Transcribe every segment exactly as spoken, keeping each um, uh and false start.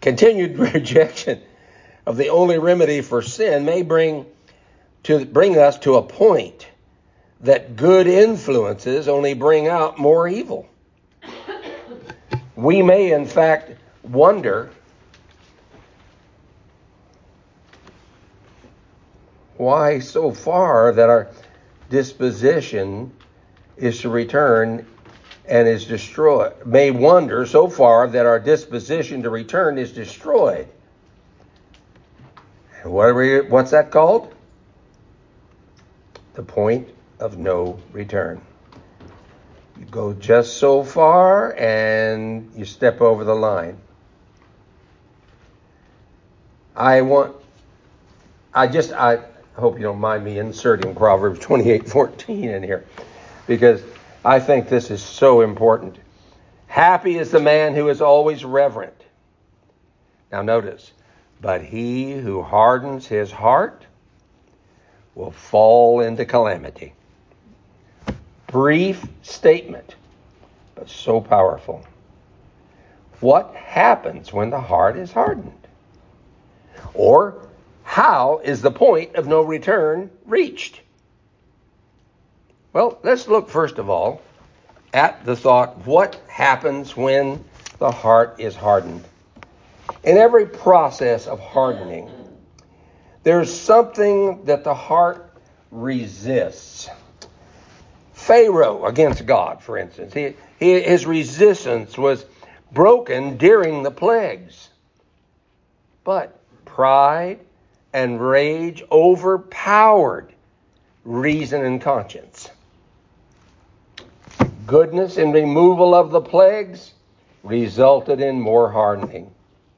Continued rejection of the only remedy for sin may bring to bring us to a point that good influences only bring out more evil. We may, in fact, wonder why so far that our disposition is to return and is destroyed. May wonder so far that our disposition to return is destroyed. And what are we, what's that called? The point of no return. You go just so far and you step over the line. I want, I just, I hope you don't mind me inserting Proverbs twenty-eight fourteen in here, because I think this is so important. Happy is the man who is always reverent. Now notice, but he who hardens his heart will fall into calamity. Brief statement, but so powerful. What happens when the heart is hardened? Or how is the point of no return reached? Well, let's look first of all at the thought, what happens when the heart is hardened? In every process of hardening, there's something that the heart resists. Pharaoh against God, for instance, he, he, his resistance was broken during the plagues. But pride and rage overpowered reason and conscience. Goodness and removal of the plagues resulted in more hardening.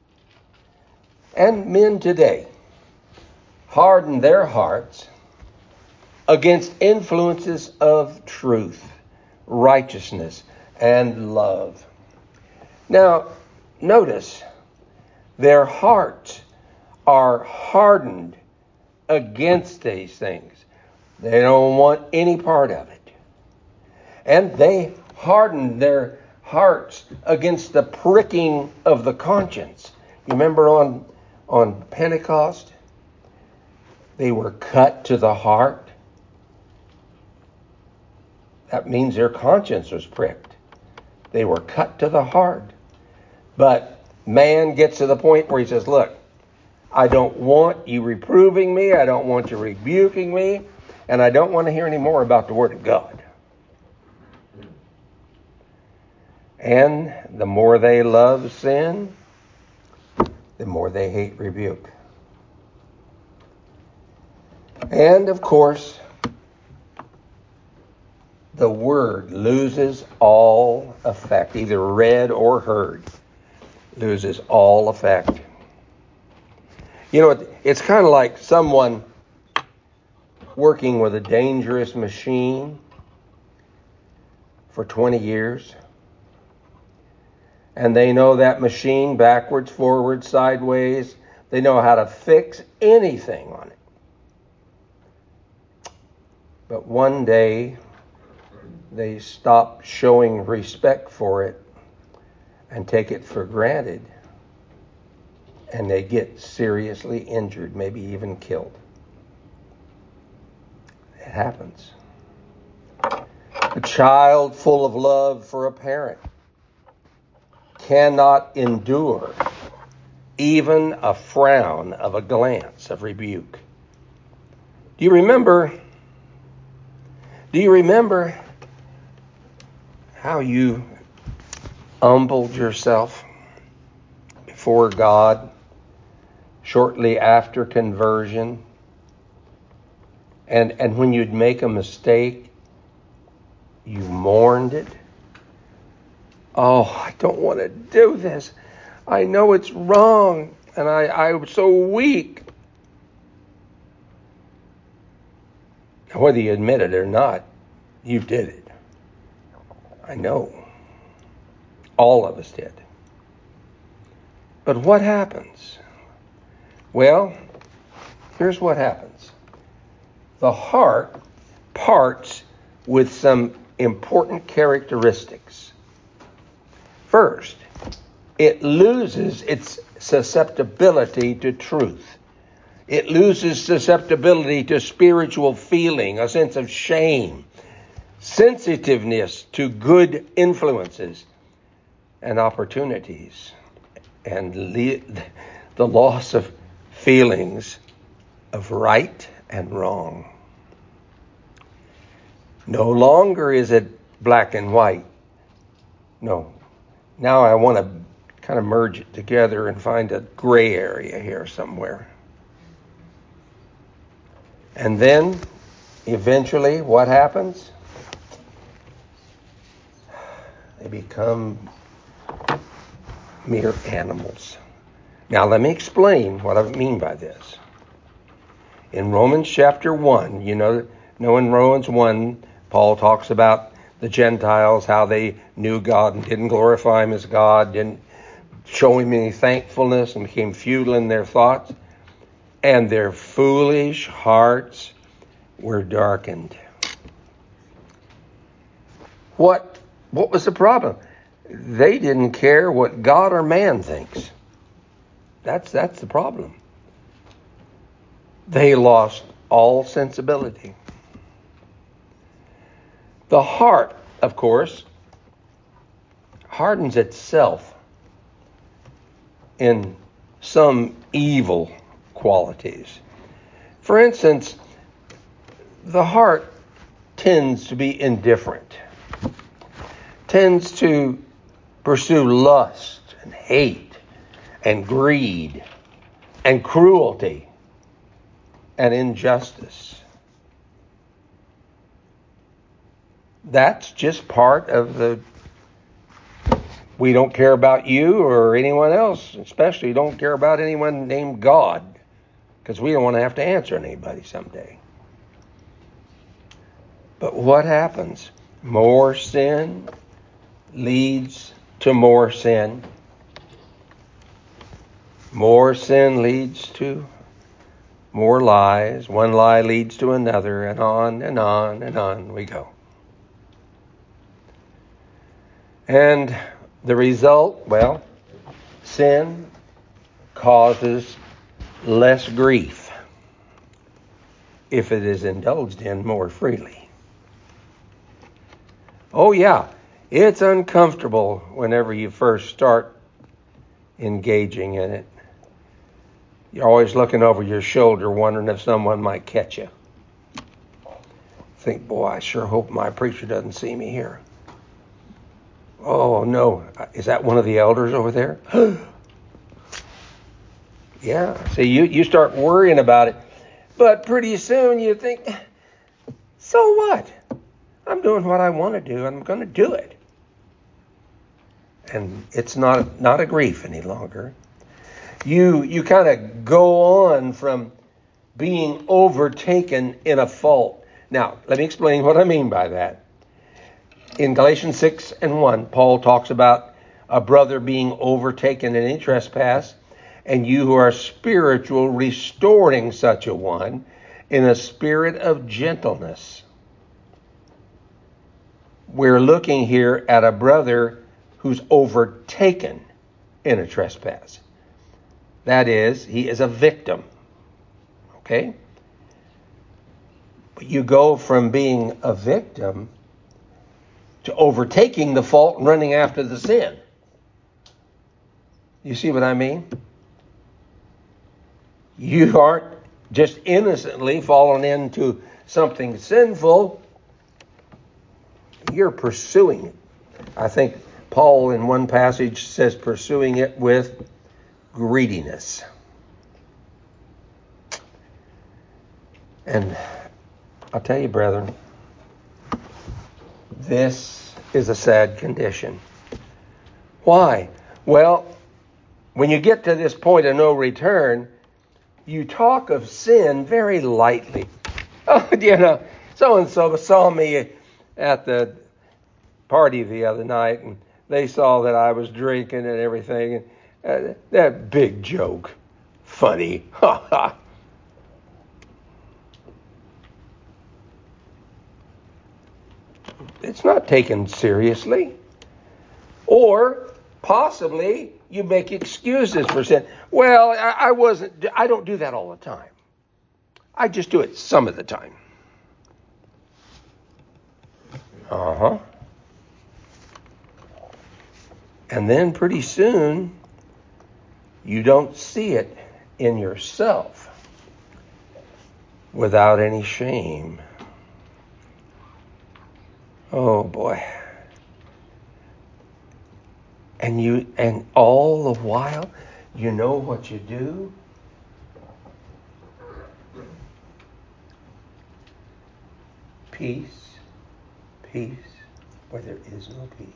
And men today harden their hearts against influences of truth, righteousness, and love. Now, notice, their hearts are hardened against these things. They don't want any part of it. And they hardened their hearts against the pricking of the conscience. You remember on, on Pentecost? They were cut to the heart. That means their conscience was pricked. They were cut to the heart. But man gets to the point where he says, look, I don't want you reproving me. I don't want you rebuking me. And I don't want to hear any more about the Word of God. And the more they love sin, the more they hate rebuke. And of course, the Word loses all effect, either read or heard, loses all effect. You know, it's kind of like someone working with a dangerous machine for twenty years. And they know that machine backwards, forwards, sideways. They know how to fix anything on it. But one day, they stop showing respect for it and take it for granted. And they get seriously injured, maybe even killed. It happens. A child full of love for a parent cannot endure even a frown of a glance of rebuke. Do you remember? Do you remember how you humbled yourself before God shortly after conversion? And, and when you'd make a mistake, you mourned it. Oh, I don't want to do this. I know it's wrong, and I, I'm so weak. Whether you admit it or not, you did it. I know. All of us did. But what happens? Well, here's what happens. The heart parts with some important characteristics. First, it loses its susceptibility to truth. It loses susceptibility to spiritual feeling, a sense of shame, sensitiveness to good influences and opportunities, and le- the loss of feelings of right and wrong. No longer is it black and white. No. Now I want to kind of merge it together and find a gray area here somewhere. And then, eventually, what happens? They become mere animals. Now, let me explain what I mean by this. In Romans chapter one, you know, know in Romans one, Paul talks about the Gentiles, how they knew God and didn't glorify Him as God, didn't show Him any thankfulness, and became futile in their thoughts. And their foolish hearts were darkened. What, what was the problem? They didn't care what God or man thinks. That's, that's the problem. They lost all sensibility. The heart, of course, hardens itself in some evil qualities. For instance, the heart tends to be indifferent, tends to pursue lust and hate and greed and cruelty and injustice. That's just part of the we don't care about you or anyone else, especially don't care about anyone named God, because we don't want to have to answer anybody someday. But what happens? More sin leads to more sin. More sin leads to more lies. One lie leads to another, and on and on and on we go. And the result, well, sin causes less grief if it is indulged in more freely. Oh yeah, it's uncomfortable whenever you first start engaging in it. You're always looking over your shoulder wondering if someone might catch you. Think, boy, I sure hope my preacher doesn't see me here. Oh no, is that one of the elders over there? Yeah, see, you, you start worrying about it. But pretty soon you think, so what? I'm doing what I want to do. I'm going to do it. And it's not not a grief any longer. You you kind of go on from being overtaken in a fault. Now, let me explain what I mean by that. In Galatians six and one, Paul talks about a brother being overtaken in any trespass, and you who are spiritual restoring such a one in a spirit of gentleness. We're looking here at a brother who's overtaken in a trespass. That is, he is a victim. Okay? But you go from being a victim to overtaking the fault and running after the sin. You see what I mean? You aren't just innocently falling into something sinful. You're pursuing it. I think Paul in one passage says pursuing it with greediness. And I'll tell you, brethren, this is a sad condition. Why? Well, when you get to this point of no return, you talk of sin very lightly. Oh, you know, so-and-so saw me at the party the other night, and they saw that I was drinking and everything. And uh, that big joke. Funny. Ha ha. It's not taken seriously. Or Possibly you make excuses for sin. Well, I, I wasn't, I don't do that all the time. I just do it some of the time. Uh-huh. And then pretty soon, you don't see it in yourself without any shame. Oh boy. And you, and all the while, you know what you do? Peace, peace, where there is no peace.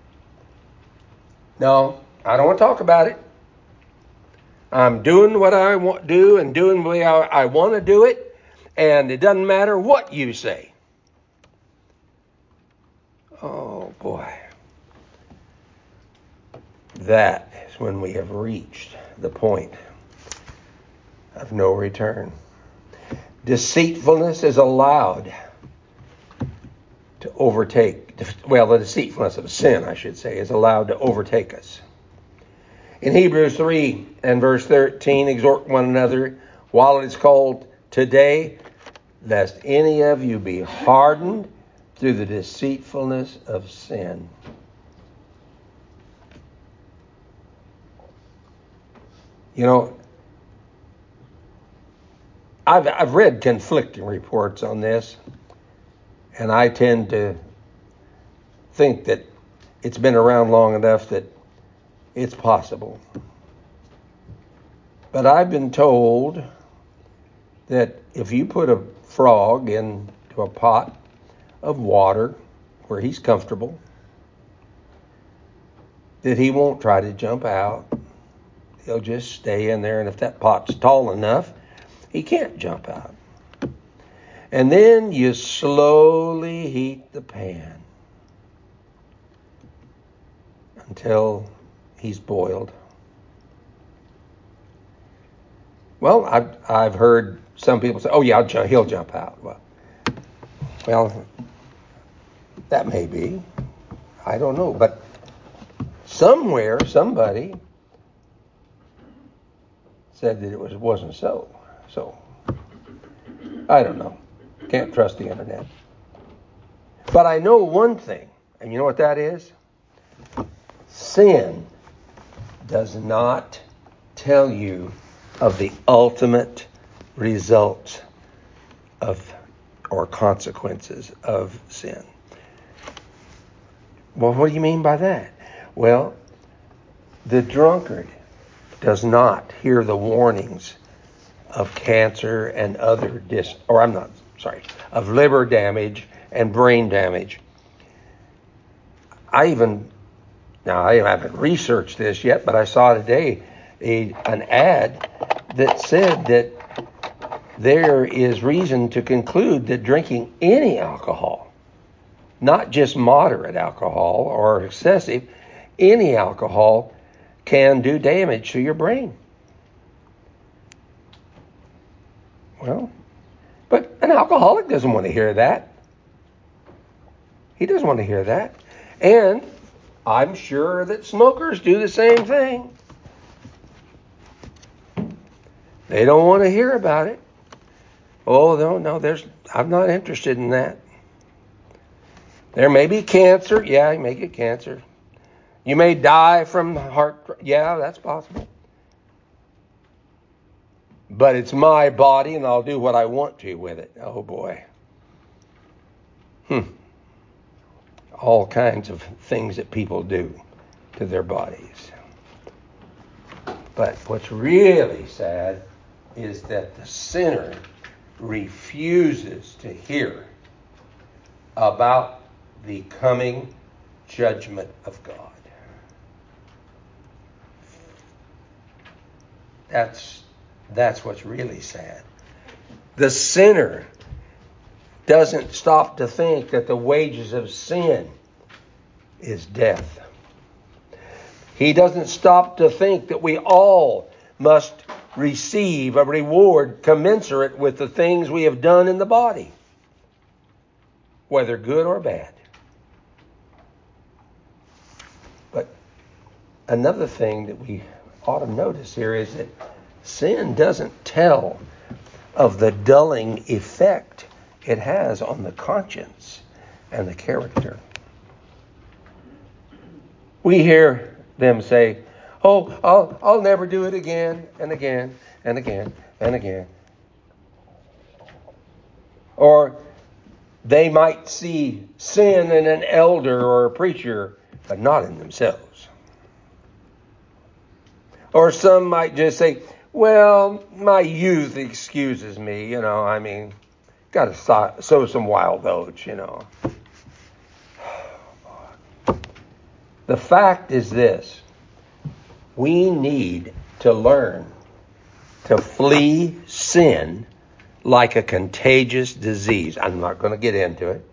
No, I don't want to talk about it. I'm doing what I want to do and doing the way I, I want to do it, and it doesn't matter what you say. Oh boy. That is when we have reached the point of no return. Deceitfulness is allowed to overtake, well, the deceitfulness of sin, I should say, is allowed to overtake us. In Hebrews three and verse thirteen, exhort one another while it is called today, lest any of you be hardened through the deceitfulness of sin. You know, I've I've read conflicting reports on this, and I tend to think that it's been around long enough that it's possible. But I've been told that if you put a frog into a pot of water where he's comfortable, that he won't try to jump out. He'll just stay in there, and if that pot's tall enough, he can't jump out. And then you slowly heat the pan until he's boiled. Well, I've, I've heard some people say, oh yeah, I'll jump, he'll jump out. Well, well, that may be. I don't know. But somewhere, somebody said that it was, wasn't so. So, I don't know. Can't trust the internet. But I know one thing, and you know what that is? Sin does not tell you of the ultimate results of or consequences of sin. Well, what do you mean by that? Well, the drunkard does not hear the warnings of cancer and other dis or I'm not sorry, of liver damage and brain damage. I even now I haven't researched this yet, but I saw today a an ad that said that there is reason to conclude that drinking any alcohol, not just moderate alcohol or excessive, any alcohol can do damage to your brain. Well, but an alcoholic doesn't want to hear that. He doesn't want to hear that. And I'm sure that smokers do the same thing. They don't want to hear about it. Oh, no, no, there's I'm not interested in that. There may be cancer. Yeah, you may get cancer. You may die from heart. Yeah, that's possible. But it's my body, and I'll do what I want to with it. Oh, boy. Hmm. All kinds of things that people do to their bodies. But what's really sad is that the sinner refuses to hear about the coming judgment of God. That's that's what's really sad. The sinner doesn't stop to think that the wages of sin is death. He doesn't stop to think that we all must receive a reward commensurate with the things we have done in the body, whether good or bad. But another thing that we ought to notice here is that sin doesn't tell of the dulling effect it has on the conscience and the character. We hear them say, oh, I'll, I'll never do it again and again and again and again. Or they might see sin in an elder or a preacher, but not in themselves. Or some might just say, well, my youth excuses me, you know, I mean, got to sow some wild oats, you know. The fact is this: we need to learn to flee sin like a contagious disease. I'm not going to get into it.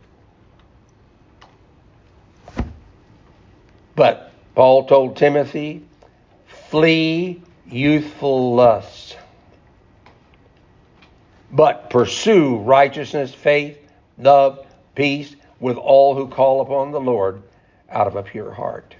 But Paul told Timothy, flee youthful lusts, but pursue righteousness, faith, love, peace with all who call upon the Lord out of a pure heart.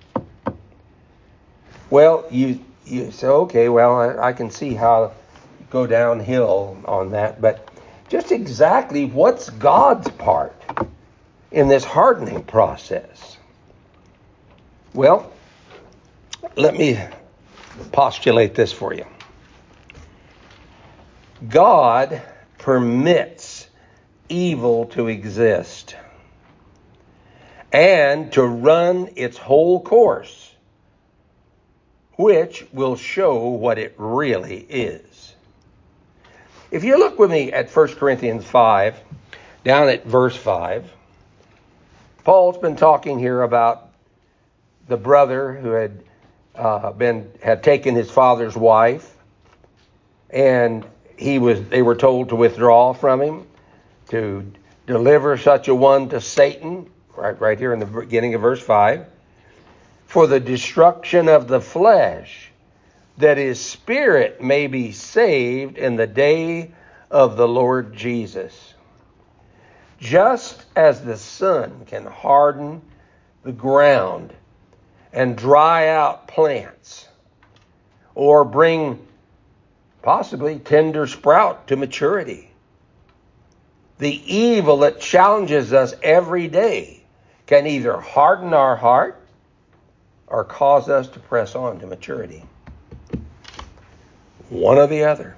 Well, you you say, okay, well, I, I can see how you go downhill on that, but just exactly what's God's part in this hardening process? Well, let me postulate this for you. God permits evil to exist and to run its whole course, which will show what it really is. If you look with me at First Corinthians five, down at verse five, Paul's been talking here about the brother who had uh, been had taken his father's wife, and he was they were told to withdraw from him, to deliver such a one to Satan, right, right here in the beginning of verse five, for the destruction of the flesh, that his spirit may be saved in the day of the Lord Jesus. Just as the sun can harden the ground and dry out plants, or bring possibly tender sprout to maturity, the evil that challenges us every day can either harden our heart or cause us to press on to maturity. One or the other.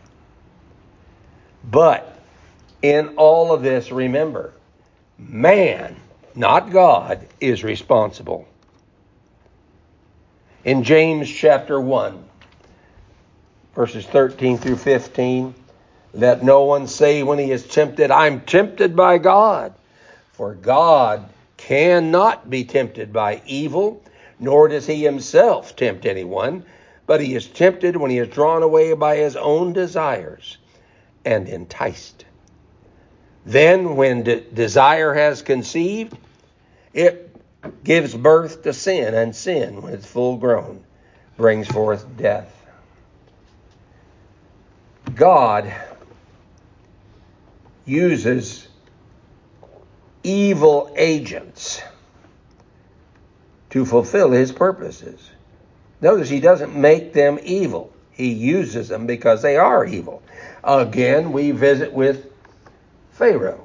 But in all of this, remember, man, not God, is responsible. In James chapter one, verses thirteen through fifteen, let no one say when he is tempted, I'm tempted by God. For God cannot be tempted by evil, nor does he himself tempt anyone, but he is tempted when he is drawn away by his own desires and enticed. Then when de- desire has conceived, it gives birth to sin, and sin, when it's full grown, brings forth death. God uses evil agents to fulfill his purposes. Notice he doesn't make them evil. He uses them because they are evil. Again, we visit with Pharaoh.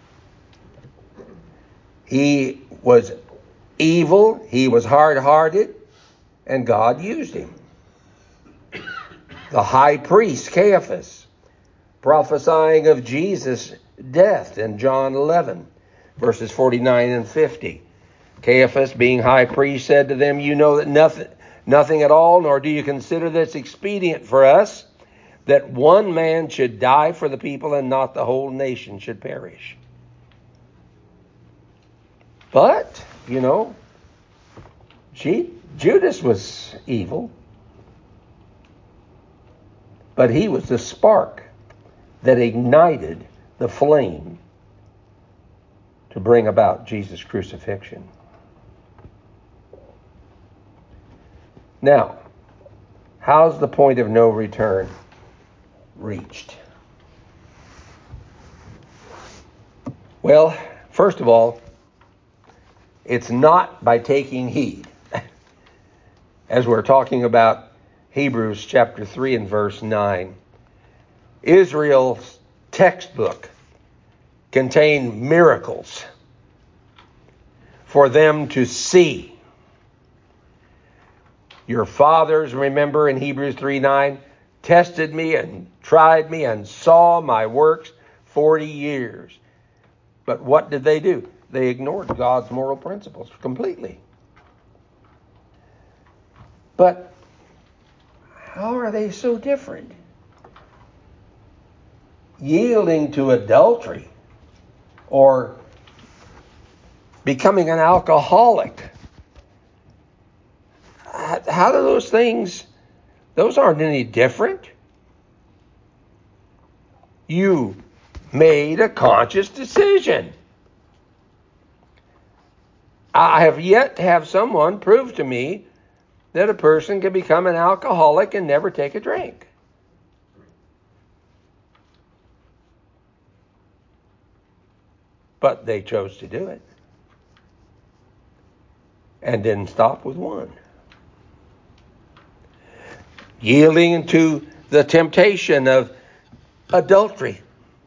He was evil, he was hard-hearted, and God used him. The high priest, Caiaphas, prophesying of Jesus' death in John eleven, verses forty-nine and fifty. Caiaphas, being high priest, said to them, you know that nothing, nothing at all, nor do you consider this expedient for us, that one man should die for the people and not the whole nation should perish. But, you know, Judas was evil, but he was the spark that ignited the flame to bring about Jesus' crucifixion. Now, how's the point of no return reached? Well, first of all, it's not by taking heed. as we're talking about Hebrews chapter three and verse nine. Israel's textbook contained miracles for them to see. Your fathers, remember in Hebrews three nine, tested me and tried me and saw my works forty years. But what did they do? They ignored God's moral principles completely. But how are they so different? Yielding to adultery or becoming an alcoholic. How do those things, those aren't any different. You made a conscious decision. I have yet to have someone prove to me that a person can become an alcoholic and never take a drink. But they chose to do it. And didn't stop with one. Yielding to the temptation of adultery,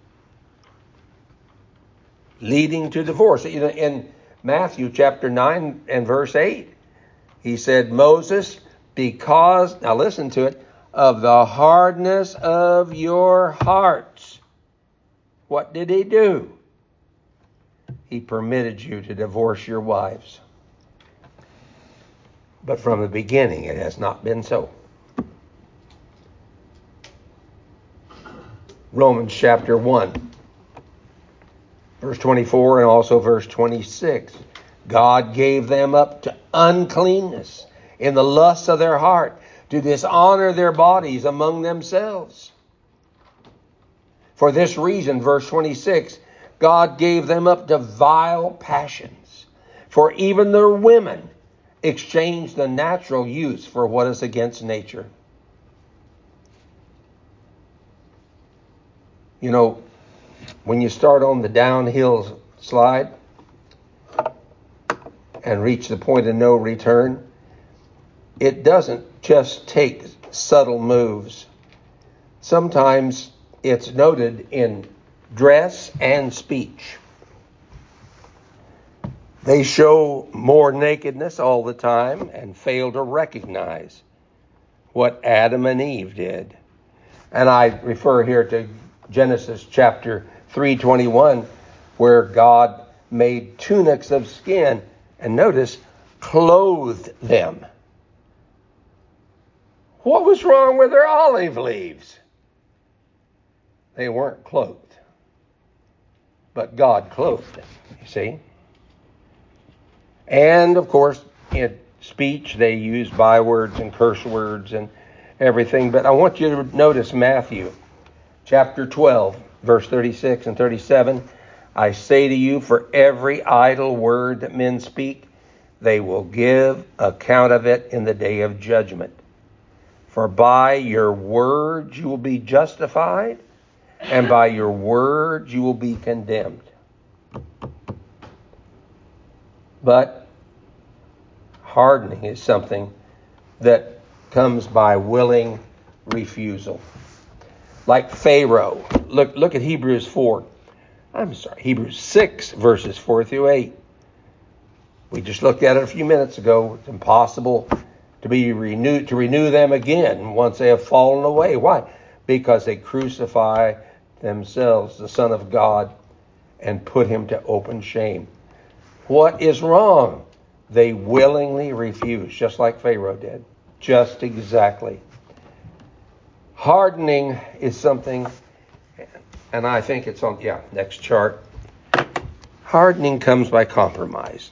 leading to divorce. You know, in Matthew chapter nine and verse eight, he said, Moses, because, now listen to it, of the hardness of your hearts. What did he do? He permitted you to divorce your wives. But from the beginning, it has not been so. Romans chapter one, verse twenty-four and also verse twenty-six. God gave them up to uncleanness in the lusts of their heart, to dishonor their bodies among themselves. For this reason, verse twenty-six, God gave them up to vile passions. For even their women exchanged the natural use for what is against nature. You know, when you start on the downhill slide and reach the point of no return, it doesn't just take subtle moves. Sometimes it's noted in dress and speech. They show more nakedness all the time and fail to recognize what Adam and Eve did. And I refer here to Genesis chapter three twenty-one, where God made tunics of skin, and notice, clothed them. What was wrong with their olive leaves? They weren't clothed, but God clothed them, you see. And, of course, in speech, they use bywords and curse words and everything. But I want you to notice Matthew chapter twelve, verse thirty-six and thirty-seven. I say to you, for every idle word that men speak, they will give account of it in the day of judgment. For by your words you will be justified, and by your words you will be condemned. But hardening is something that comes by willing refusal. Like Pharaoh. Look, look at Hebrews four. I'm sorry, Hebrews six, verses four through eight. We just looked at it a few minutes ago. It's impossible to be renewed, to renew them again once they have fallen away. Why? Because they crucify themselves, the Son of God, and put him to open shame. What is wrong? They willingly refuse, just like Pharaoh did. Just exactly. Hardening is something, and I think it's on, yeah, next chart. Hardening comes by compromise.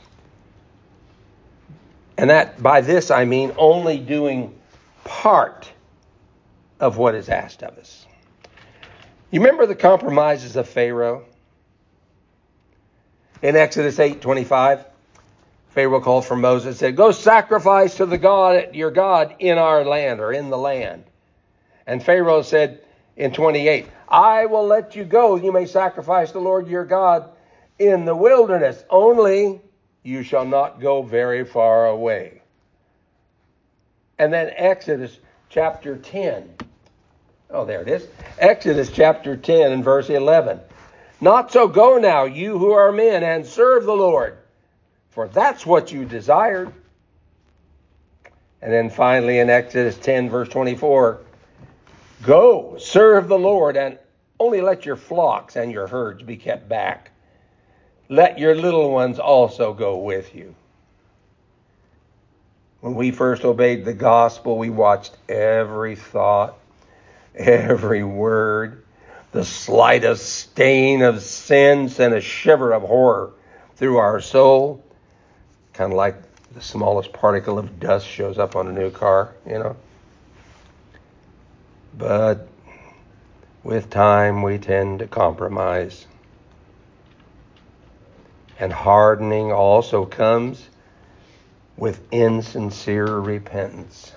And that, by this I mean only doing part of what is asked of us. You remember the compromises of Pharaoh? In Exodus eight twenty-five, Pharaoh called for Moses and said, go sacrifice to the God, your God in our land, or in the land. And Pharaoh said in twenty-eight, I will let you go. You may sacrifice the Lord your God in the wilderness. Only you shall not go very far away. And then Exodus chapter ten. Oh, there it is. Exodus chapter ten and verse eleven. Not so, go now, you who are men, and serve the Lord, for that's what you desired. And then finally in Exodus ten verse twenty-four, go, serve the Lord, and only let your flocks and your herds be kept back. Let your little ones also go with you. When we first obeyed the gospel, we watched every thought, every word. The slightest stain of sin sent a shiver of horror through our soul. Kind of like the smallest particle of dust shows up on a new car, you know. But with time, we tend to compromise. And hardening also comes with insincere repentance.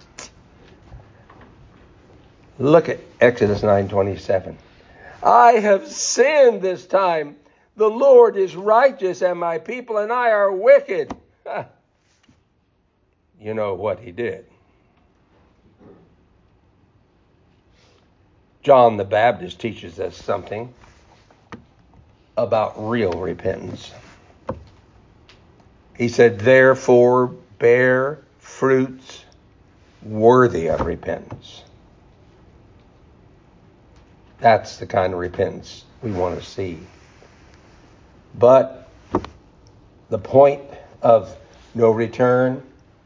Look at Exodus nine twenty-seven. I have sinned this time. The Lord is righteous, and my people and I are wicked. You know what he did. John the Baptist teaches us something about real repentance. He said, therefore, bear fruits worthy of repentance. That's the kind of repentance we want to see. But the point of no return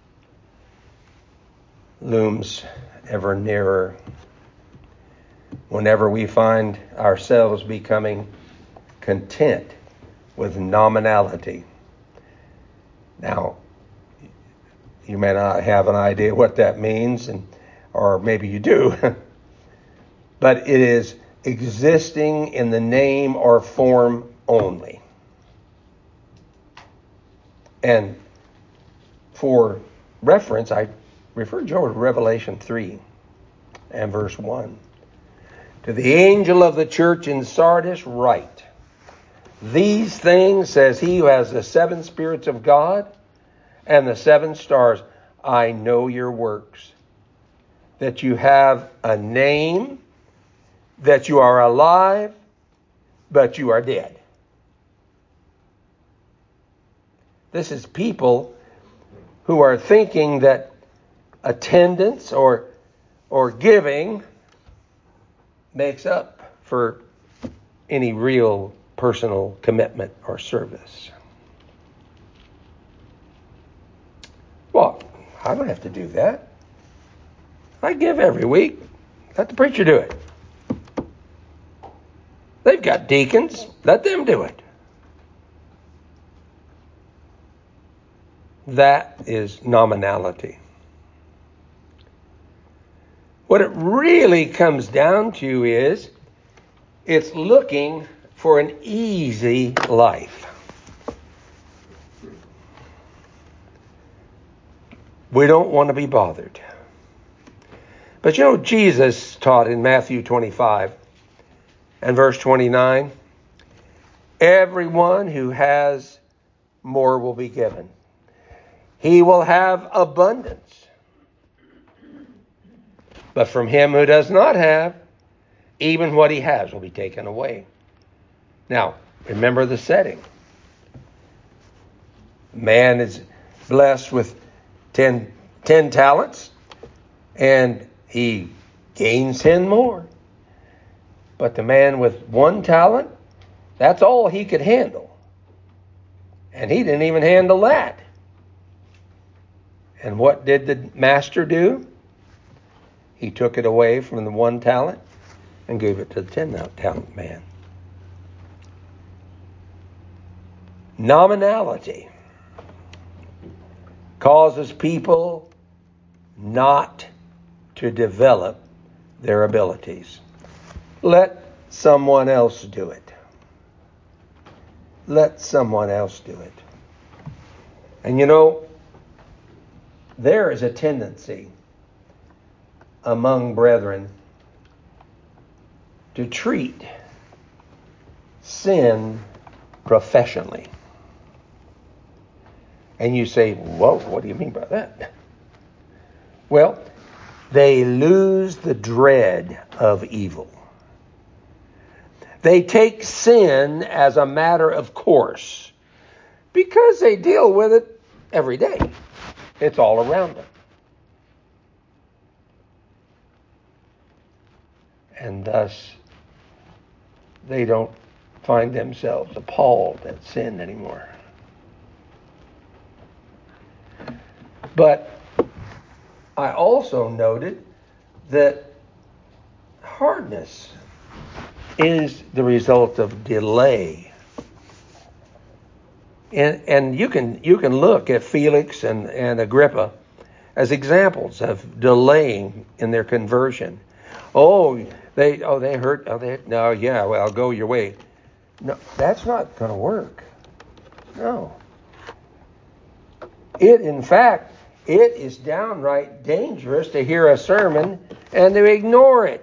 looms ever nearer whenever we find ourselves becoming content with nominality. Now, you may not have an idea what that means, and or maybe you do, but it is existing in the name or form only. And for reference, I referred you over to Revelation three and verse one. To the angel of the church in Sardis write, these things says he who has the seven spirits of God and the seven stars. I know your works, that you have a name, that you are alive, but you are dead. This is people who are thinking that attendance or or giving makes up for any real personal commitment or service. Well, I don't have to do that. I give every week. Let the preacher do it. They've got deacons. Let them do it. That is nominality. What it really comes down to is it's looking for an easy life. We don't want to be bothered. But you know, Jesus taught in Matthew twenty-five and verse twenty-nine, everyone who has more will be given. He will have abundance. But from him who does not have, even what he has will be taken away. Now, remember the setting. Man is blessed with ten, ten talents, and he gains ten more. But the man with one talent, that's all he could handle. And he didn't even handle that. And what did the master do? He took it away from the one talent and gave it to the ten talent man. Nominality causes people not to develop their abilities. Let someone else do it. Let someone else do it. And you know, there is a tendency among brethren to treat sin professionally. And you say, whoa, what do you mean by that? Well, they lose the dread of evil. They take sin as a matter of course because they deal with it every day. It's all around them. And thus, they don't find themselves appalled at sin anymore. But I also noted that hardness is the result of delay. And, and you can you can look at Felix and, and Agrippa as examples of delaying in their conversion. Oh, they oh they hurt. Oh, they no, yeah. Well, go your way. No, that's not going to work. No. It, in fact, it is downright dangerous to hear a sermon and to ignore it.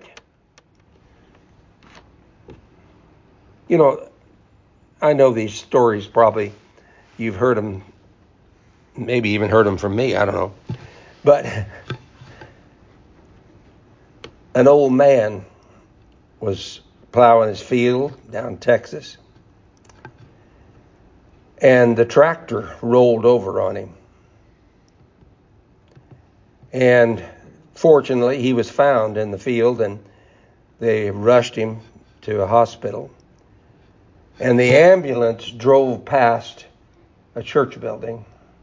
You know, I know these stories probably. You've heard them, maybe even heard them from me. I don't know. But an old man was plowing his field down in Texas, and the tractor rolled over on him. And fortunately, he was found in the field, and they rushed him to a hospital. And the ambulance drove past a church building.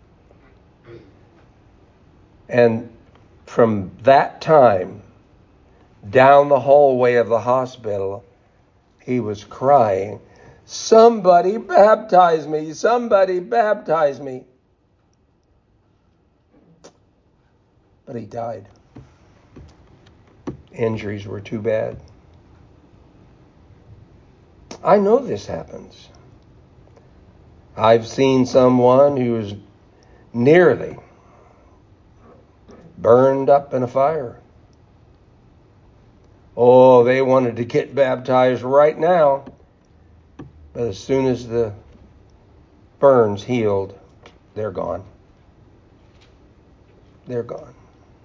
And from that time, down the hallway of the hospital, he was crying, "Somebody baptize me! Somebody baptize me!" But he died. Injuries were too bad. I know this happens. I've seen someone who was nearly burned up in a fire. Oh, they wanted to get baptized right now. But as soon as the burns healed, they're gone. They're gone.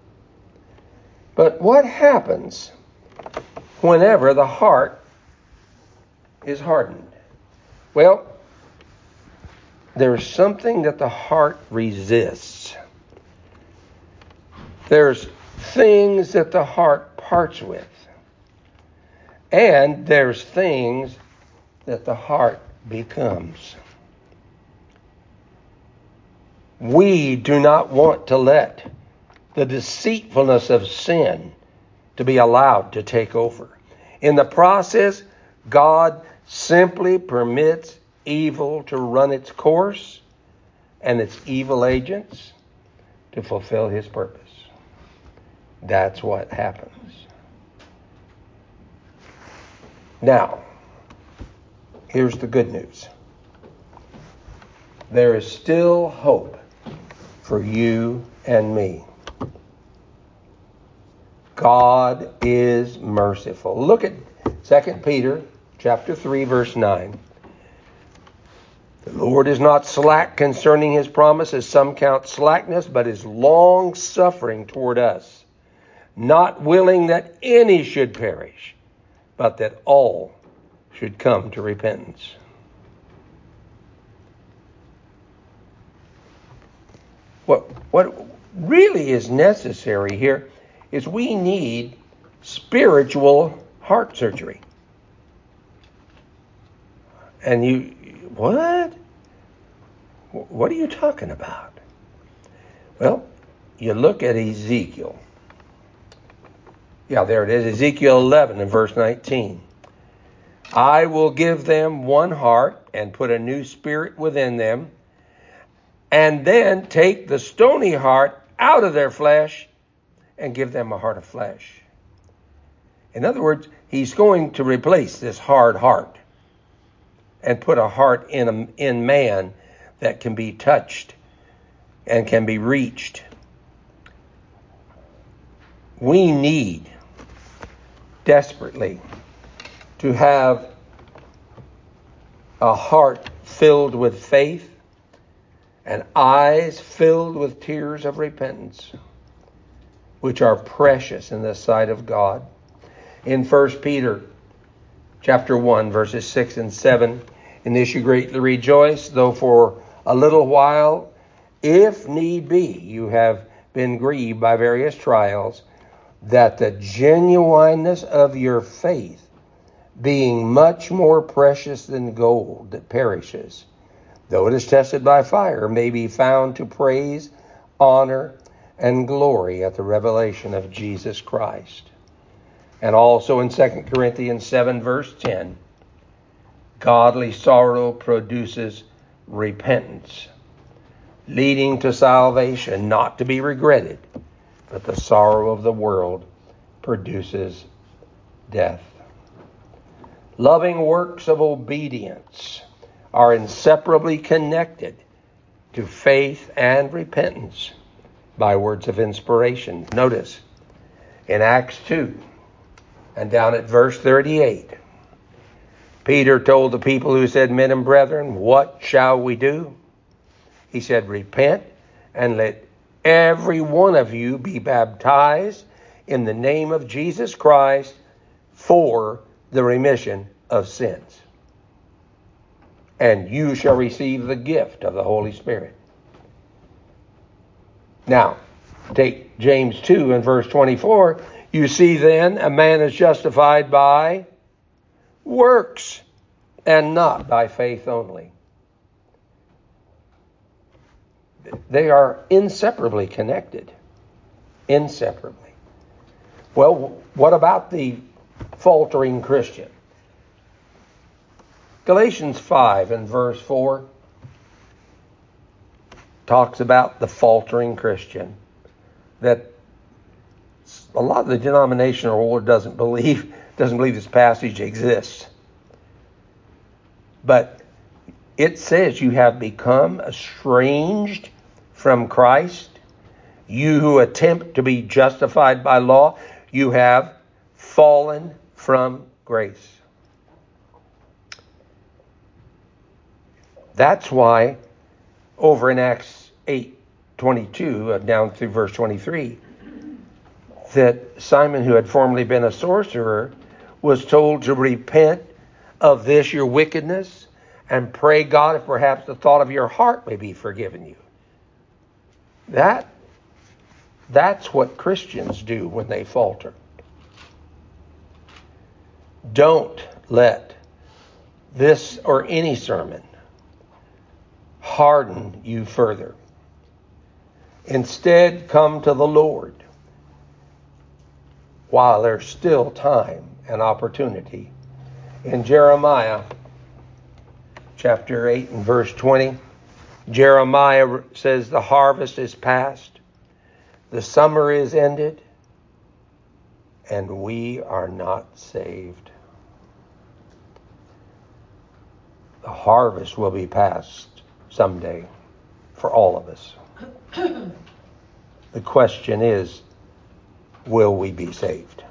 But what happens whenever the heart is hardened? Well, there's something that the heart resists. There's things that the heart parts with. And there's things that the heart becomes. We do not want to let the deceitfulness of sin to be allowed to take over. In the process, God simply permits evil to run its course and its evil agents to fulfill his purpose. That's what happens. Now, here's the good news. There is still hope for you and me. God is merciful. Look at Second Peter chapter three, verse nine. The Lord is not slack concerning his promise, as some count slackness, but is long-suffering toward us, not willing that any should perish, but that all should come to repentance. What, what really is necessary here is we need spiritual heart surgery. And you, what? What are you talking about? Well, you look at Ezekiel. Yeah, there it is. Ezekiel eleven and verse nineteen. I will give them one heart and put a new spirit within them, and then take the stony heart out of their flesh and give them a heart of flesh. In other words, he's going to replace this hard heart and put a heart in a, in man that can be touched and can be reached. We need desperately to have a heart filled with faith and eyes filled with tears of repentance. which are precious in the sight of God. In First Peter chapter one, verses six and seven, in this you greatly rejoice, though for a little while, if need be, you have been grieved by various trials, that the genuineness of your faith, being much more precious than gold that perishes, though it is tested by fire, may be found to praise, honor, and glory at the revelation of Jesus Christ. And also in Second Corinthians seven, verse ten, godly sorrow produces repentance, leading to salvation, not to be regretted, but the sorrow of the world produces death. Loving works of obedience are inseparably connected to faith and repentance by words of inspiration. Notice in Acts two and down at verse thirty-eight, Peter told the people who said, "Men and brethren, what shall we do?" He said, "Repent and let every one of you be baptized in the name of Jesus Christ for the remission of sins. And you shall receive the gift of the Holy Spirit." Now, take James two and verse twenty-four. You see then, a man is justified by works and not by faith only. They are inseparably connected. Inseparably. Well, what about the faltering Christian? Galatians five and verse four talks about the faltering Christian, that a lot of the denominational world doesn't believe doesn't believe this passage exists. But it says you have become estranged from Christ. You who attempt to be justified by law, you have fallen from grace. That's why over in Acts eight twenty-two uh, down through verse twenty-three, that Simon, who had formerly been a sorcerer, was told to repent of this your wickedness and pray God if perhaps the thought of your heart may be forgiven you. That, that's what Christians do when they falter. Don't let this or any sermon harden you further. Instead, come to the Lord while there's still time and opportunity. In Jeremiah chapter eight and verse twenty, Jeremiah says, "The harvest is past, the summer is ended, and we are not saved." The harvest will be past someday for all of us. The question is, will we be saved?